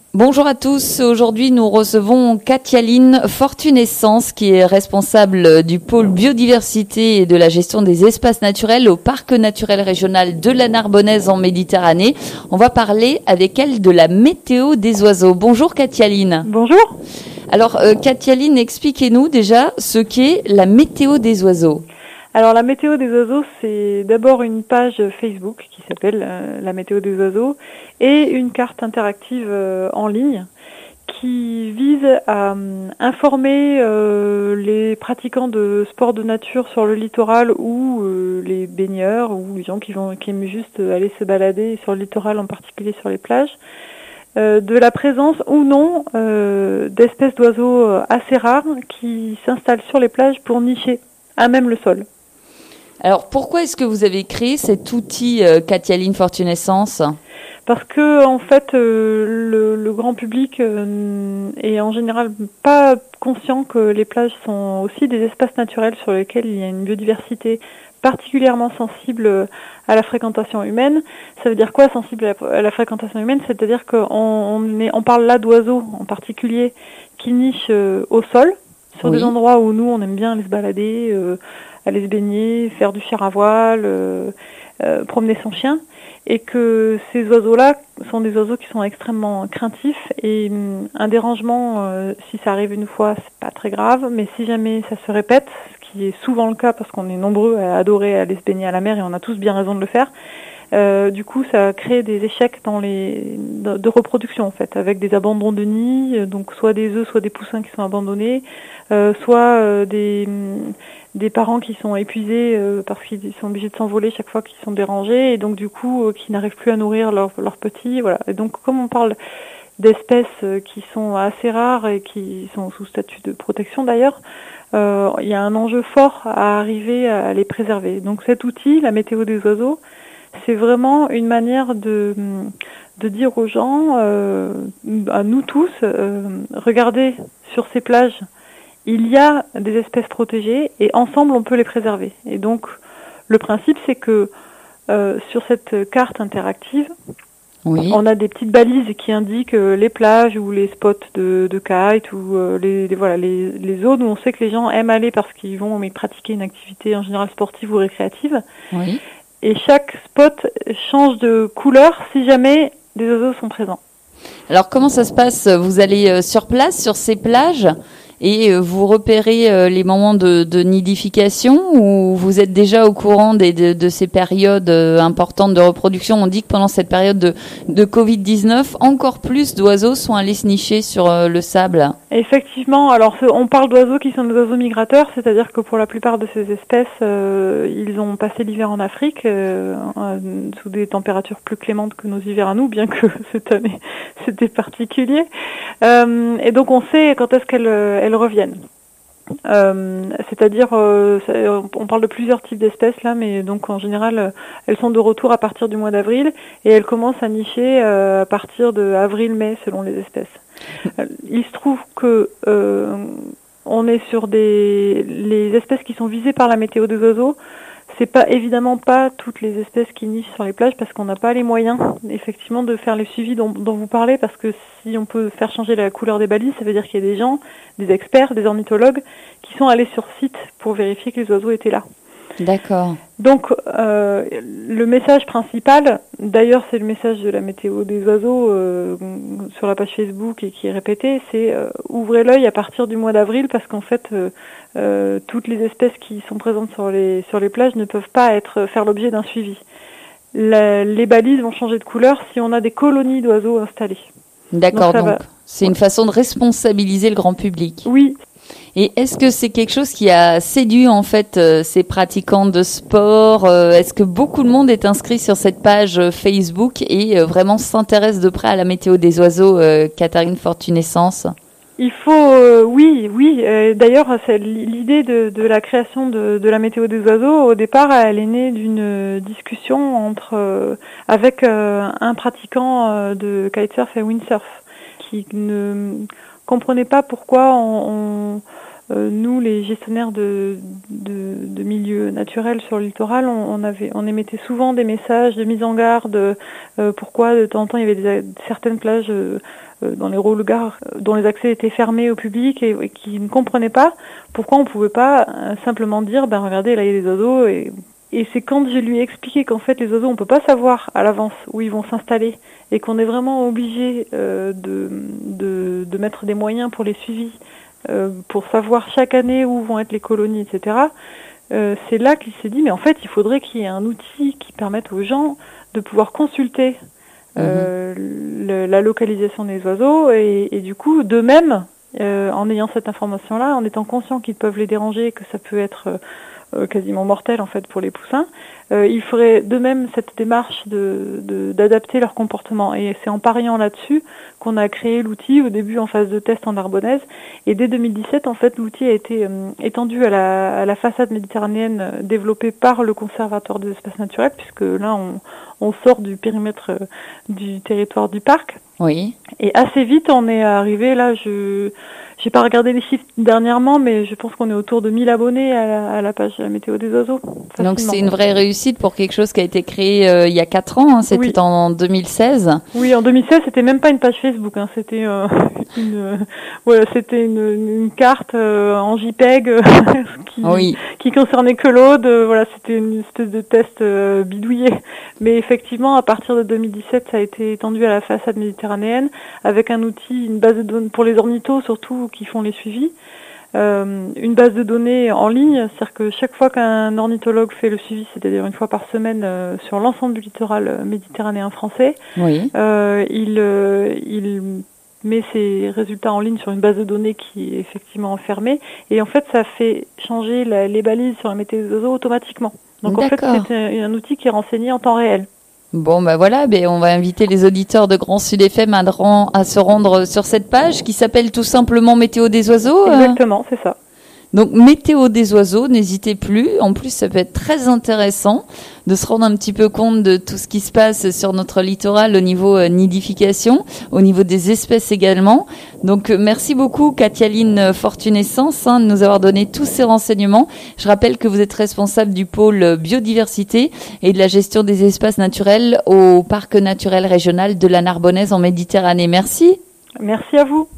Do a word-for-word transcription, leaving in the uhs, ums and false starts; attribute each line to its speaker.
Speaker 1: Bonjour à tous. Aujourd'hui, nous recevons Katialine Fortunescence, qui est responsable du pôle biodiversité et de la gestion des espaces naturels au Parc naturel régional de la Narbonnaise en Méditerranée. On va parler avec elle de la météo des oiseaux. Bonjour Katialine.
Speaker 2: Bonjour.
Speaker 1: Alors, euh, Katialine, expliquez-nous déjà ce qu'est la météo des oiseaux.
Speaker 2: Alors la météo des oiseaux, c'est d'abord une page Facebook qui s'appelle euh, la météo des oiseaux et une carte interactive euh, en ligne qui vise à euh, informer euh, les pratiquants de sports de nature sur le littoral ou euh, les baigneurs ou les gens qui vont qui aiment juste aller se balader sur le littoral, en particulier sur les plages, euh, de la présence ou non euh, d'espèces d'oiseaux assez rares qui s'installent sur les plages pour nicher à même le sol.
Speaker 1: Alors, pourquoi est-ce que vous avez créé cet outil euh, Katialine Fortunescence ?
Speaker 2: Parce que en fait, euh, le, le grand public euh, est en général pas conscient que les plages sont aussi des espaces naturels sur lesquels il y a une biodiversité particulièrement sensible à la fréquentation humaine. Ça veut dire quoi, sensible à la, à la fréquentation humaine ? C'est-à-dire qu'on on, est, on parle là d'oiseaux en particulier qui nichent euh, au sol, sur oui. des endroits où nous on aime bien aller se balader, euh, aller se baigner, faire du char à voile, euh, euh, promener son chien, et que ces oiseaux-là sont des oiseaux qui sont extrêmement craintifs, et hum, un dérangement, euh, si ça arrive une fois, c'est pas très grave, mais si jamais ça se répète, ce qui est souvent le cas parce qu'on est nombreux à adorer aller se baigner à la mer et on a tous bien raison de le faire, Euh, du coup, ça crée des échecs dans les de, de reproduction en fait, avec des abandons de nids, donc soit des œufs, soit des poussins qui sont abandonnés, euh, soit euh, des des parents qui sont épuisés euh, parce qu'ils sont obligés de s'envoler chaque fois qu'ils sont dérangés et donc du coup euh, qui n'arrivent plus à nourrir leurs leurs petits. Voilà. Et donc comme on parle d'espèces qui sont assez rares et qui sont sous statut de protection d'ailleurs, euh, il y a un enjeu fort à arriver à les préserver. Donc cet outil, la météo des oiseaux, c'est vraiment une manière de, de dire aux gens, euh, à nous tous, euh, regardez sur ces plages, il y a des espèces protégées et ensemble on peut les préserver. Et donc le principe c'est que euh, sur cette carte interactive, oui. on a des petites balises qui indiquent les plages ou les spots de, de kite ou euh, les, les, voilà, les, les zones où on sait que les gens aiment aller parce qu'ils vont y pratiquer une activité en général sportive ou récréative. Oui. Et chaque spot change de couleur si jamais des oiseaux sont présents.
Speaker 1: Alors comment ça se passe ? Vous allez sur place, sur ces plages, et vous repérez les moments de, de nidification, ou vous êtes déjà au courant des, de, de ces périodes importantes de reproduction ? On dit que pendant cette période de, de covid dix-neuf, encore plus d'oiseaux sont allés se nicher sur le sable.
Speaker 2: Effectivement, alors on parle d'oiseaux qui sont des oiseaux migrateurs, c'est-à-dire que pour la plupart de ces espèces, euh, ils ont passé l'hiver en Afrique euh, euh, sous des températures plus clémentes que nos hivers à nous, bien que cette année c'était particulier. Euh, et donc on sait quand est-ce qu'elles elles reviennent. Euh, c'est-à-dire, euh, on parle de plusieurs types d'espèces là, mais donc en général, elles sont de retour à partir du mois d'avril et elles commencent à nicher euh, à partir de avril-mai selon les espèces. Il se trouve que euh, on est sur des les espèces qui sont visées par la météo des oiseaux. C'est pas évidemment pas toutes les espèces qui nichent sur les plages parce qu'on n'a pas les moyens effectivement de faire le suivi dont, dont vous parlez, parce que si on peut faire changer la couleur des balises, ça veut dire qu'il y a des gens, des experts, des ornithologues qui sont allés sur site pour vérifier que les oiseaux étaient là.
Speaker 1: D'accord.
Speaker 2: Donc euh, le message principal, d'ailleurs c'est le message de la météo des oiseaux euh, sur la page Facebook et qui est répété, c'est euh, ouvrez l'œil à partir du mois d'avril parce qu'en fait euh, euh, toutes les espèces qui sont présentes sur les sur les plages ne peuvent pas être faire l'objet d'un suivi. La, les balises vont changer de couleur si on a des colonies d'oiseaux installées.
Speaker 1: D'accord, donc, donc c'est une façon de responsabiliser le grand public.
Speaker 2: Oui.
Speaker 1: Et est-ce que c'est quelque chose qui a séduit en fait euh, ces pratiquants de sport ? euh, Est-ce que beaucoup de monde est inscrit sur cette page euh, Facebook et euh, vraiment s'intéresse de près à la météo des oiseaux, euh, Katialine Fortunescence ?
Speaker 2: Il faut, euh, oui, oui. Euh, d'ailleurs, c'est l'idée de, de la création de, de la météo des oiseaux. Au départ, elle est née d'une discussion entre euh, avec euh, un pratiquant euh, de kitesurf et windsurf qui ne comprenait pas pourquoi on, on Euh, nous, les gestionnaires de, de, de milieux naturels sur le littoral, on, on, avait, on émettait souvent des messages de mise en garde, euh, pourquoi de temps en temps il y avait des, certaines plages euh, euh, dans les regards dont les accès étaient fermés au public et, et qui ne comprenaient pas pourquoi on pouvait pas euh, simplement dire ben regardez là il y a des oiseaux et Et c'est quand je lui ai expliqué qu'en fait les oiseaux on peut pas savoir à l'avance où ils vont s'installer et qu'on est vraiment obligé euh, de, de de mettre des moyens pour les suivis, euh, pour savoir chaque année où vont être les colonies, et cetera. Euh, c'est là qu'il s'est dit mais en fait il faudrait qu'il y ait un outil qui permette aux gens de pouvoir consulter euh, mmh. le, la localisation des oiseaux et, et du coup d'eux-mêmes euh, en ayant cette information-là, en étant conscients qu'ils peuvent les déranger, que ça peut être euh, Euh, quasiment mortel en fait pour les poussins, euh, ils feraient d'eux-mêmes cette démarche de, de, d'adapter leur comportement. Et c'est en pariant là-dessus qu'on a créé l'outil au début en phase de test en Narbonnaise. Et dès deux mille dix-sept, en fait, l'outil a été euh, étendu à la, à la façade méditerranéenne euh, développée par le Conservatoire des espaces naturels, puisque là, on, on sort du périmètre euh, du territoire du parc.
Speaker 1: Oui. Et
Speaker 2: assez vite, on est arrivé là, je j'ai pas regardé les chiffres dernièrement, mais je pense qu'on est autour de mille abonnés à la, à la page Météo des oiseaux. Facilement.
Speaker 1: Donc c'est une vraie réussite pour quelque chose qui a été créé euh, il y a quatre ans, hein, c'était oui. en deux mille seize.
Speaker 2: Oui, en deux mille seize, c'était même pas une page Facebook, hein, c'était euh, une euh, voilà, c'était une, une carte euh, en JPEG euh, qui oui. qui concernait que l'Aude, euh, voilà, c'était une espèce de test euh, bidouillé. Mais effectivement, à partir de deux mille dix-sept, ça a été étendu à la façade méditerranéenne avec un outil, une base de données pour les ornithos surtout qui font les suivis, euh, une base de données en ligne, c'est-à-dire que chaque fois qu'un ornithologue fait le suivi, c'est-à-dire une fois par semaine euh, sur l'ensemble du littoral méditerranéen français, oui. euh, il, euh, il met ses résultats en ligne sur une base de données qui est effectivement fermée, et en fait ça fait changer la, les balises sur la météo des oiseaux automatiquement. Donc D'accord. en fait c'est un, un outil qui est renseigné en temps réel.
Speaker 1: Bon, ben voilà, ben on va inviter les auditeurs de Grand Sud F M à, à se rendre sur cette page qui s'appelle tout simplement Météo des oiseaux.
Speaker 2: Exactement, c'est ça.
Speaker 1: Donc Météo des oiseaux, n'hésitez plus. En plus, ça peut être très intéressant de se rendre un petit peu compte de tout ce qui se passe sur notre littoral au niveau euh, nidification, au niveau des espèces également. Donc euh, merci beaucoup Katialine Fortuné-Sens hein, de nous avoir donné tous ces renseignements. Je rappelle que vous êtes responsable du pôle biodiversité et de la gestion des espaces naturels au parc naturel régional de la Narbonnaise en Méditerranée. Merci.
Speaker 2: Merci à vous.